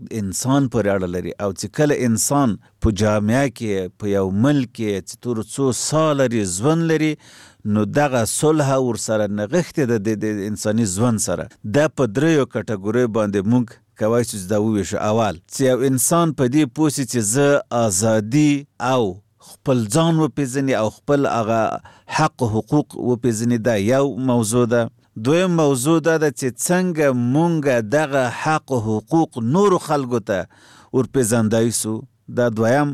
انسان پورې اړه لري او چې کله انسان په جامعه کې په یو ملک کې چې تر څو سال لري ژوند لري نو دغه صلح ورسره نغښتې د انساني ژوند سره دا په دریو کټګوریو باندې موږ کوای شو دا وویشو. اول چې یو انسان په دې پوه سي چې زه ازادي او خپل ځان وپېژني او خپل هغه حق و حقوق وپېژني، دا یو موضوع ده. دویم موضوع دا ده چې څنګه مونږ دغه حق و حقوق نورو خلکو ته ورپېژندای سو، دا دویم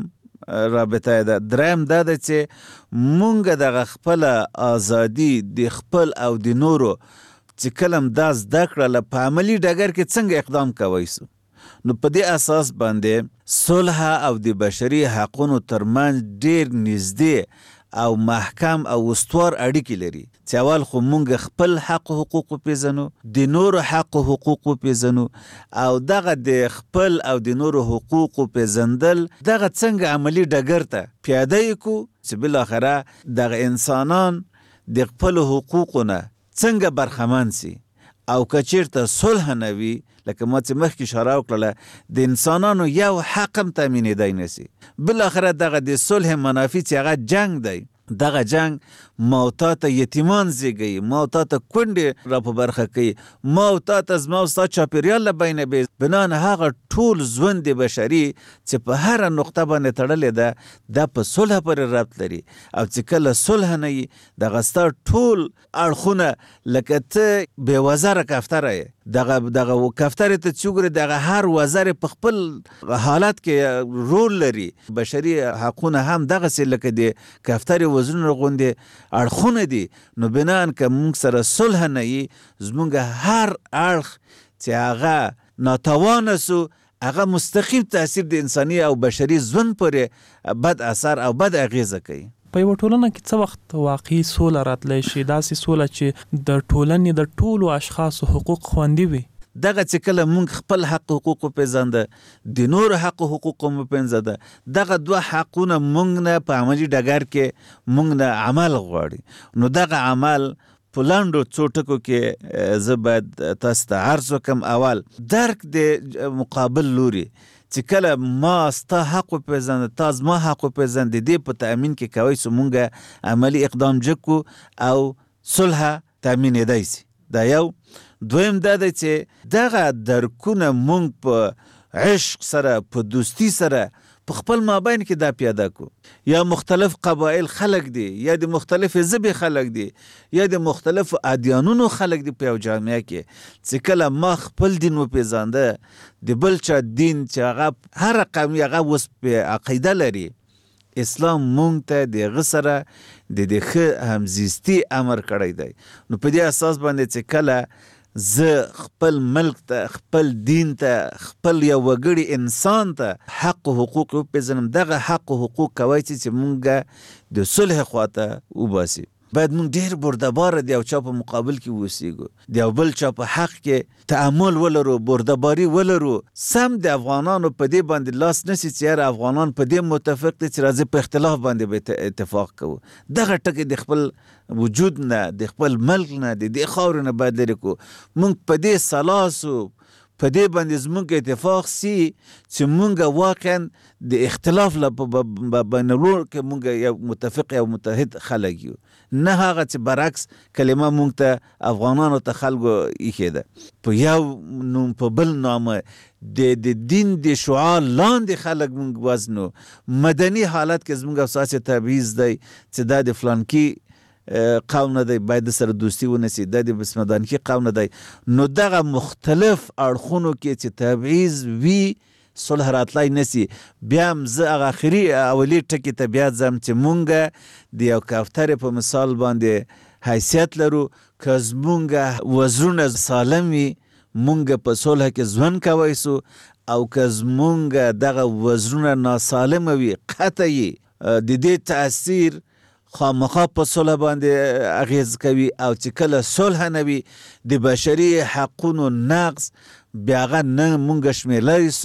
رابطه ده. دریم دا ده چې مونږ دغه خپل ازادي د خپل او د نورو چې کلم دا زده کړله په عملي ډګر کې څنګه اقدام کوی سو. نو په دې اساس باندې صلح او د بشري حقونو ترمنځ ډېر نږدې او محکم او استوار اړیکې لري چې اول خو مونږ خپل حق و حقوق وپېژنو، د نورو حق و حقوق وپېژنو او دغه د خپل او د نورو حقوق وپېژندل دغه څنګه عملي ډګر ته پیاده یې کړو چې بالاخره دغه انسانان د خپلو حقوقو نه څنګه برخمن سي. او که چیرته صلح نه وي لکه ما چې مخکې اشاره وکړله د انسانانو یو حق هم تامینېدی نسي. بالاخره دغه د صلح منافي چې هغه جنگ دی، دغه جنگ ما او تا ته یتیمان زیږوي، ما او تا ته کونډې را په برخه کوي، ما او تا ته زما او ستا چاپېریال له بینه بې بنان هغه ټول ژوند بشري چې په هره نقطه باندې تړلې ده دا په صلح پورې ربط لري. او چې کله صلح نه وي دغه ستا ټول اړخونه لکه ته بې وزره کفتره یې، دغه کفترې ته چې وګورې دغه هر وزر په خپل حالت کې رول لري. بشري حقونه هم دغسې لکه د کفترې وزرونه غوندې اړخونه دي. نو بنان که مونږ سره صلح نه وي زمونږ هر اړخ چې هغه ناتوانه سو هغه مستقیم تاثیر د انساني او بشري ژوند پورې بد اثر او بد اغیزه کوي. په یوه ټولنه کې څه وخت واقعي سوله راتلی شي، داسې سوله چې د ټولنې د ټولو اشخاصو حقوق خوندي وي؟ دغه چې کله مونږ خپل حق حقوق وپېژنده د نورو حق حقوق هم وپېژنده دغه دوه حقونه مونږ نه په عملي ډګر کې مونږ نه عمل غواړي. نو دغه عمل په لنډو څو ټکو کې زه باید تاسو ته عرض وکړم. اول درک د مقابل لوري چې کله ما ستا حق وپېژنده تا زما حق وپېژنده د دې په تأمین کې کوی سو مونږ عملي اقدام جکو او صلح تأمینېدی سي. دا یو. دویم دا دی چې دغه درکونه مونږ په عشق سره په دوستی سره په خپل مابین کې دا پیاده کو. یا مختلف قبایل خلق دي، یا د مختلف ژبې خلق دي، یا د مختلف ادیانونو خلق دي په یو جامعه کې چې کله ما خپل دین وپېژانده د بل چا دین چې هغه هر قوم هغه اوس په عقیده لري، اسلام مونږ ته دغه سره د ښه همزیستي امر کړی دی. نو په دې اساس باندې چې کله زه خپل ملک ته خپل دین ته خپل یو وګړي انسان ته حق و حقوق وپېژنم دغه حق و حقوق کوی چې مونږ د صلح خواته وباسي. باید مونږ ډېر بردباره د یو چا په مقابل کې ووسیږو، د یو بل چا په حق کې تعامل ولرو، بردباري ولرو. سم د افغانانو په دې باندې لاس نسی چې یاره افغانان په دې متفق دي چې راځي په اختلاف باندې به اتفاق کوو. دغه ټکي د خپل وجود نه د خپل ملک نه د دې خاورې نه باید لرې کړو. مونږ په دې سلاسو په دې باندې زمونږ اتفاق سي چې مونږ واقعا د اختلاف بینالور کې مونږ یو متفق یو متحد خلک یو، نه هغه چې برعکس کلمه مونږ ته افغانانو ته خلکو ایښې ده په یو نوم په بل نامه د دین د شعار لاندې خلک مونږ وزنو. مدني حالت کې زمونږ اساسي تبعیض دی چې دا د فلانکي قوم نه دی باید سره دوستی ونسی، دا د بسمدانکی قوم نه دی. نو دغه مختلف اړخونو کې چې تبعیض وي صلح راتلی نسی. بیا هم زه هغه اخري اولی ټکي ته بیا ځم چې مونږ د یو کفترې په مثال باندې حیثیت لرو. که زمونږ وزرونه سالم وي مونږ په صلح کې ژوند کوی سو، او که زمونږ دغه وزرونه ناسالمه وي قطعي د دې تاثیر خامخا په صلح باندې اغیز کوي. او چې کله صلح نه وي د بشري حقونو نقض بیا هغه نه مونږ شمیرلی سو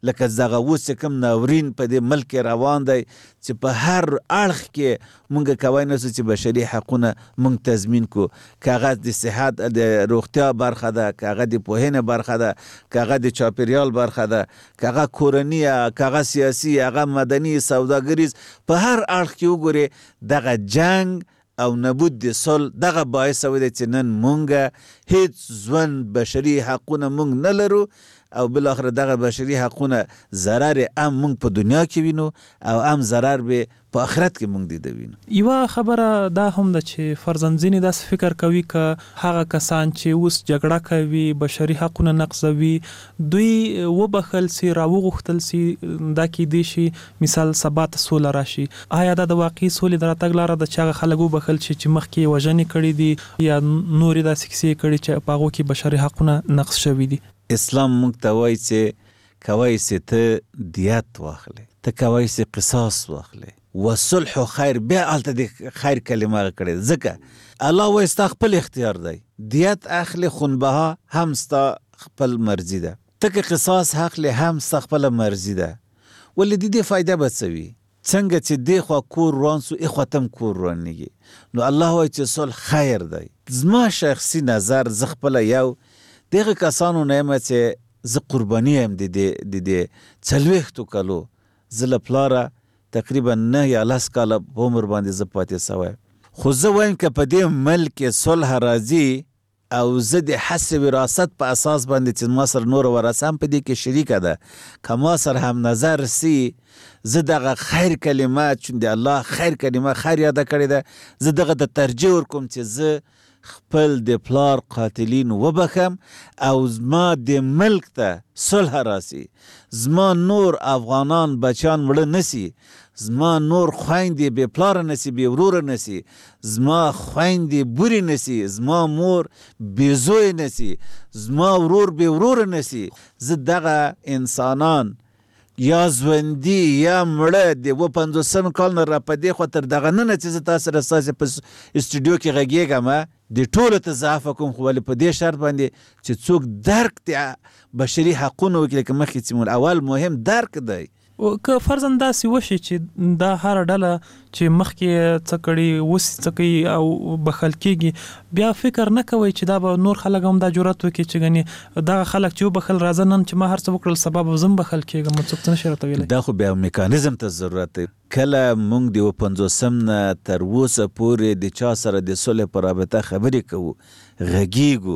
لکه دغه اوس چې کوم ناورین په دې ملک روان دی چې په هر اړخ کې مونږ کوای نسو چې بشري حقونه مونږ تضمین کو، که هغه د صحت د روغتیا برخه ده، که هغه د پوهنې برخه ده، که هغه د چاپیریال برخه ده، که هغه کورني، که هغه سیاسي، هغه مدني، سوداګریز، په هر اړخ کې وګورې دغه جنگ او نبود د صلح دغه باعث شوی دی چې نن مونږ هیڅ ژوند بشري حقونه مونږ نه لرو او بالاخره دغه بشري حقونه ضرر هم مونږ په دنیا کې وینو او هم ضرر به په آخرت کې مونږ دیده وینو. یوه خبره دا هم ده چې فرضاً ځینې داسې فکر کوي که هغه کسان چې اوس جګړه کوي، بشري حقونه نقضوي، دوی وبخل سي، راوغوښتل سي، دا کیدای شي مثال سبا ته سوله راشي. آیا دا د واقعي سولې د راتګ لاره ده چې هغه خلک وبخل شي چې مخکې یې وژنې کړي دي یا نورې داسې کیسې کړي چې په هغو کې بشري حقونه نقض شوي دي؟ اسلام مونږ ته وایي چې کوای سي ته دیت واخلې، ته کوای سي قصاص واخلې، وصلح خیر. بیا هلته د خیر کلمه کړې، ځکه الله وایي ستا خپل اختیار دی، دیت اخلي خونبها هم ستا خپل مرضي ده، ته که قصاص اخلي هم ستا خپل مرضي ده. ولې د دې فایده به څه وي؟ څنګه چې دې خوا کور روان سو ای خوا تم کور روانېږي. نو الله وایي چې صلح خیر دی. زما شخصي نظر زه خپله یو دغه کسانو نه یم چې زه قرباني یم د دې 40 کالو، زه له پلاره تقریبا 9 یا 10 کاله په عمر باندې زه پاتې سوی. خو زه وایم که په دې ملک صلح راځي او زه د حس وراثت په اساس باندې چې ما سره نور ورثه هم په دې کې شریکه ده، که ما سره هم نظر سي، زه دغه خیر کلمه چون د الله خیر کلمه خیر یاده کړې ده، زه دغه د ترجیح ورکوم چې زه خپل د پلار قاتلین وبخم او زما د ملک ته صلح راسي، زما نور افغانان بچیان مړه نسی، زما نور خویندې بې پلاره نسی، بې وروره نسی، زما خویندې بوري نسی، زما مور بې زوی نسی، زما ورور بې وروره نسی. زه دغه انسانان یا ژوندي یا مړه د 50 کال نه را په دې خوا تر دغه ننه چې زه تاسو سره ستاسې په استودیو کې غږېږم د ټولو ته زه عفه کوم، خو ولې په دې شرط باندې چې څوک درک د بشري حقونو وکړي، لکه مخکې چې اول مهم درک دی. که فرضاً داسې وشي چې دا هر ډله چې مخکې څه کړي اوس څه کوي او بخل کېږي، بیا فکر نه کوئ چې دا به نور خلک هم دا جرأت وکړي چې ګنې دغه خلک چې وبخل راځه نن چې ما هر څه وکړل سبا به زه هم بخل کېږم، څوک څه نشي راته ویلی. دا خو بیا میکانیزم ته ضرورت دی. کله مونږ د 50 نه تر اوسه پورې د چا سره د صلح په رابطه خبرې کوو، غږیږو،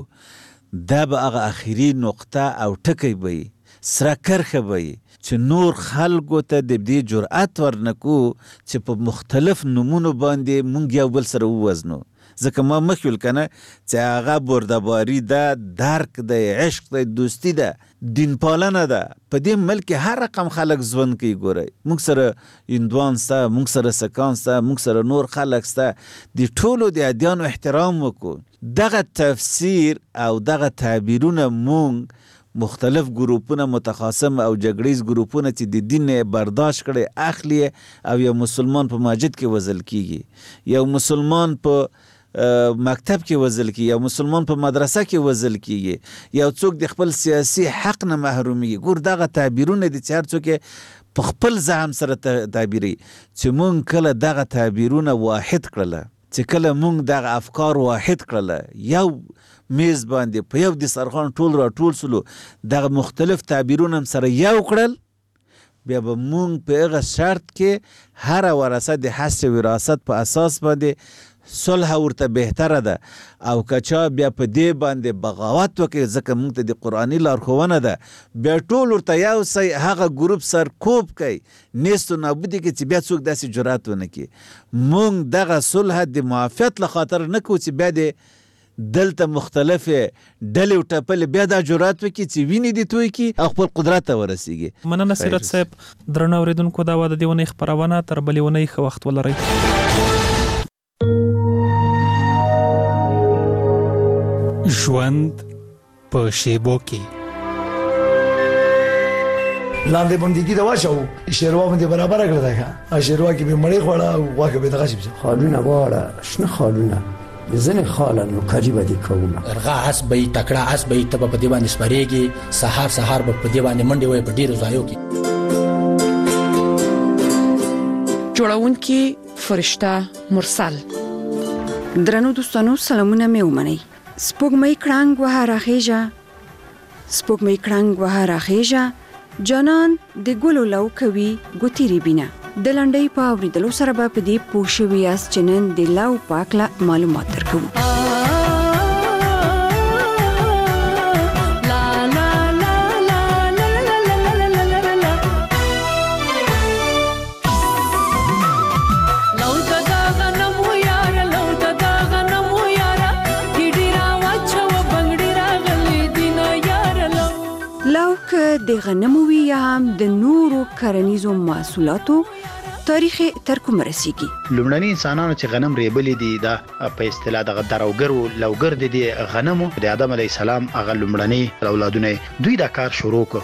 دا به هغه اخري نقطه او ټکی به وي، سره کرښه به وي چې نور خلکو ته د دې جرأت ورنکو چې په مختلف نومونو باندې مونږ یو بل سره ووزنو. ځکه ما مخکې ویل کنه چې هغه بردباري ده، درک ده، عشق ده، دوستی ده، دین پالنه ده. په دې ملک هر رقم خلک ژوند کوي. ګورئ مونږ سره هندوان سته، مونږ سره سکان سته، مونږ سره نور خلک سته، د ټولو د ادیانو احترام وکړو. دغه تفسیر او دغه تعبیرونه مونږ مختلف گروپونه متخاصم او جګړیز گروپونه چې د دین برداشت کړي اخلي او یو مسلمان په مسجد کې وزل کیږي، یو مسلمان په مکتب کې وزل کیږي، یو مسلمان په مدرسه کې وزل کیږي، یو څوک د خپل سیاسي حق نه محرومیږي. ګور دغه تعبیرونه دي چې هر څوک په خپل ځام سره تعبیري. چې مونږ کله دغه تعبیرونه واحد کړله، چې کله مونږ دغه افکار واحد کړله، یو میز باندې په یو دسترخوان ټول را ټول سلو، دغه مختلف تعبیرونه هم سره یو کړل، بیا به مونږ په هغه شرط کې هر ورثه د حس وراثت په اساس باندې صلح ورته بهتره ده. او که چا بیا په دې باندې بغاوت وکړي، ځکه مونږ ته د قرآني لارښوونه ده، بیا ټول ورته یو سی هغه ګروپ سر کوب کوي، نیست و نابودي کې چې بیا څوک داسې جرأت ونه کړي. مونږ دغه صلح د معافیت له خاطر نه کوو چې بیا د دلته مختلفه ډلې او ټپلې بیا دا جرأت وکړي چې وینې دې توی کړي او خپل قدرت ته ورسیږي. مننه سیرت صاحب. درنو اورېدونکو، دا وه د دې اونۍ خپرونه. تر بلې اونۍ ښه وخت ولرئ. ژوند په شیبو کې لاندې باندې دا واچو شیروا باندې برابر کړل دا شیروا کې به مړی خوړه او واکه به دغه شي خالونه واړه شنه خالونه ځنې خاله نوکري به دې کومه رغه اس به تکړه اس به ته په دې باندې سپارېږي سهار به په دې باندې منډې وای په ډېرو ځایو کې. جوړونکي فرشته مرسل. درنو دوستانو سلامونه مې ومنئ. سپوږمۍ کړنګ وهه راخیژه، سپوږمۍ کړنګ وهه راخیژه، جانان د ګلو لو کوي ګوتې ریبینه. د لنډۍ په اورېدلو سره به په دې پوه شوي یاست چې نن د لو په هکله معلومات درکوو. د غنمو وی یا هم د نورو کرنیزو محصولاتو تاریخ تر کوم رسیږي. لومړني انسانانو چې غنم ریبلې دي دا په اصطلاح د دروګرو لوګر دي غنمو د آدم علی السلام هغه لومړني اولادونه دوی دا کار شروع کړ.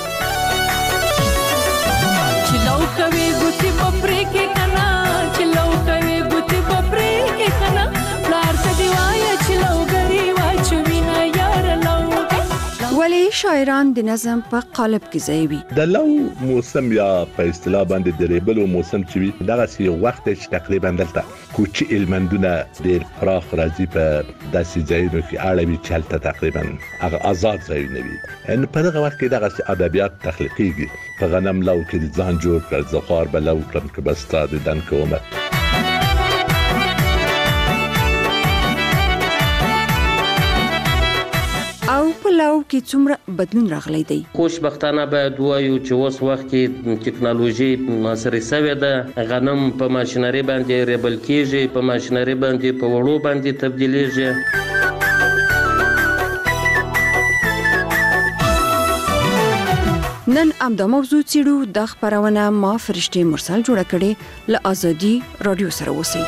چې لو کوي ګوتی بپرې کې کنا، چې لو کوي ګوتی بپرې کې کنا، لار ته دی وای چې لوګری واچوي نه یار لو. ولی شاعران د نظم په قالب کې ځای وي. د لو موسم یا په اصطلاح باندې د ریبلو موسم چې وي دغه سی وخت چې تقریبا دلته کوچی المندونه ډېر پراخ راځي په داسې ځایونو کې اړوي چې هلته تقریبا هغه آزاد ځایونه وي. ان په دغه وخت کې دغه ادبیات تخلیقیږي. په غنم لو کې ځان جوړ کړ، زخار به لو کړم که بس تا د دن کومه. او په لو کې څومره بدلون راغلی دی. خوشبختانه باید وایو چې اوس وخت کې ټکنالوژي معاصره شوې ده. غنم په ماشینري باندې ریبل کېږي، په ماشینري باندې په وړو باندې تبدیلېږي. نن امدا موضوع څېړو. دا خپرونه ما فرشته مرسل جوړه کړې. له آزادي رادیو سره اوسئ.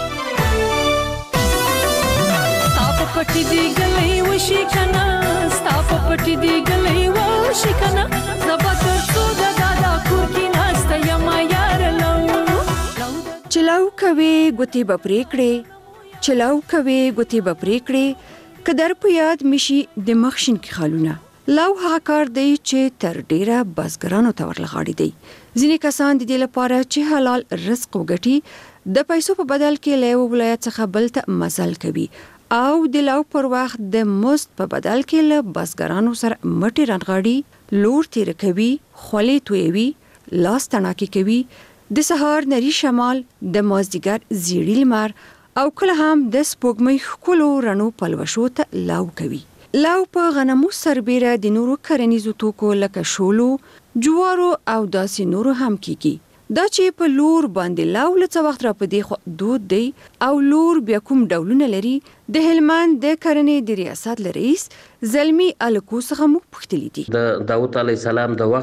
پټي دی غلې وشي کنا، ستا په پټي دی غلې وشي کنا، زبا تر څو د دادا کور کې ناسته یم یار لو. چلو کوي ګوتې به پرې کړې، چلو کوي ګوتې به پرې کړې، که در په یاد مشي د مخشن کې خالونه. لو هغه کار دی چې تر ډیره بزګرانو ته ورلغاړي دی. ځینې کسان د دې لپاره چې حلال رزق وګټي د پیسو په بدل کې له یو ولایت څخه بل ته مزل کوي او د لو پر وخت د مزد په بدل کې له بزګرانو سره مټې رانغاړي، لور تیر کوي، خولې تویوي، لاس تڼاکې کوي، د سهار نري شمال، د مازدیګر زیړی لمر او کله هم د سپوږمۍ ښکلو رڼو پلوشو ته لو کوي. لو په غنمو سربیره د نورو کرنیزو توکو لکه شولو، جوارو او داسې نورو هم کیږي. دا چې په لور باندې لو لڅ وخت را پدې خو دود دی او لور بیا کوم ډولونه لري. د هلمند د کرنې د ریاست رئیس زلمی الکو څخه مو پوښتلی دي. د داوود علیه السلام د وخت